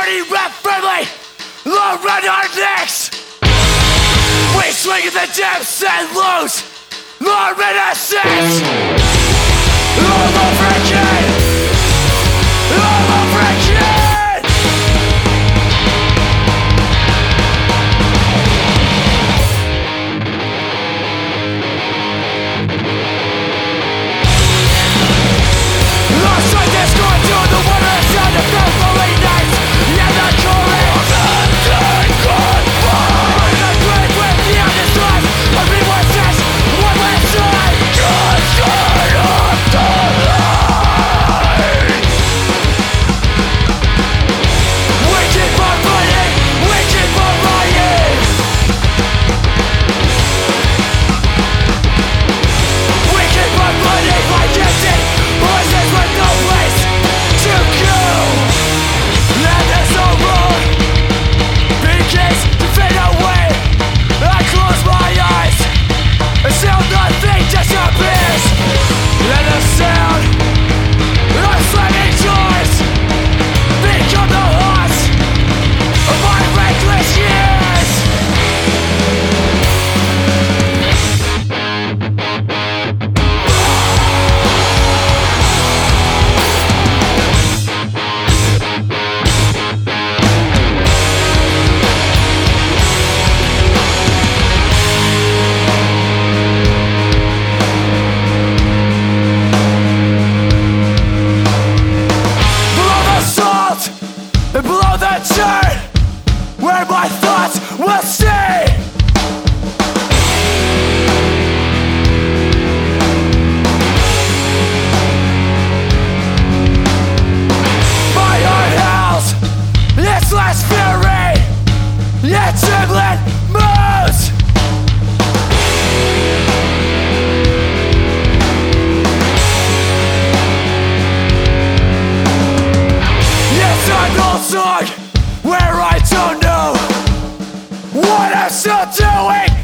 dirty rap friendly, low run our necks. We swing at the depths and lose our innocence. All over again, all over again. Lost like this, going through the water and sound of faithfully nights. Yeah, the chorus of the goodbye. We're the grave with the honest life. Everyone says one last time. Just get off the line. We keep on fighting, we keep on lying. We keep on fighting like empty voices with no place to go. And it's so wrong begins to fade away. I close my eyes until nothing disappears. And the sound of slamming doors become the heart of my reckless years. Below the salt and below the dirt, where my thoughts will stay. My heart howls its last fury, yet trembling moves. It's an old song where I don't know what I'm still doing.